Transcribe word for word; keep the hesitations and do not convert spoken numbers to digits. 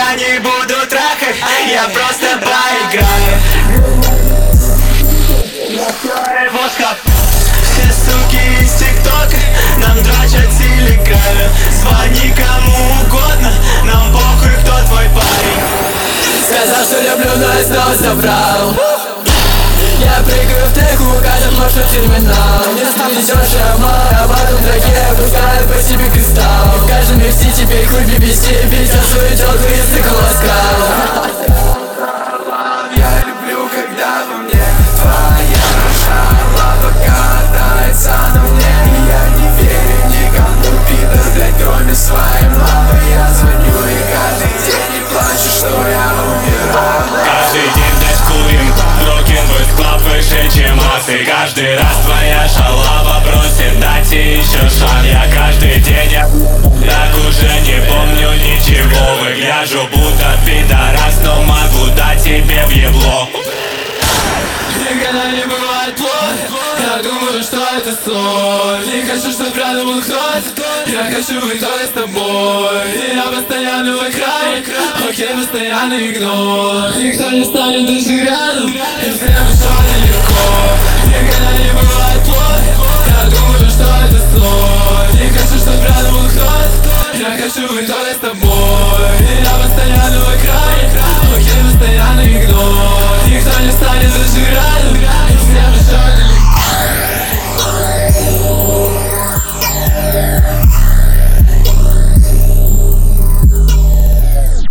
я не буду трахать, я просто поиграю. Все суки из ТикТока нам дрочат телеграме. Звони кому угодно, нам похуй, кто твой парень. Сказал, что люблю, но я снова соврал. Я прыгаю в треку, каждый маршрут терминал. Не спустишь шамар, а потом в траке пускаю по себе кристалл. В каждом миксе теперь хуй би би си, пиздец свою телку, если ласкал. Я люблю, когда во мне твоя шалава катается на мне. И я не верю никому, пидор, блядь, кроме своей мамы. Я звоню и каждый день не плачу, что я умираю. Каждый день, блядь, курим Broken Boys Club выше, чем асы. Каждый раз твоя шалава просит дать ей еще шаг. Я каждый день, я так уже не помню ничего. Выгляжу будто пидорас, но могу дать тебе в ебло. Никогда не бывает плохо. Я думаю, что это сон. Не хочу, чтоб рядом был кто-то. Я хочу быть только с тобой. И я постоянно в экране. Окей, постоянно игнор. Никто не станет даже рядом. И всем что нелегко. Никогда не бывает плохо. Я думаю, что это сон. Не хочу, чтоб рядом был кто-то. Я хочу быть только с тобой.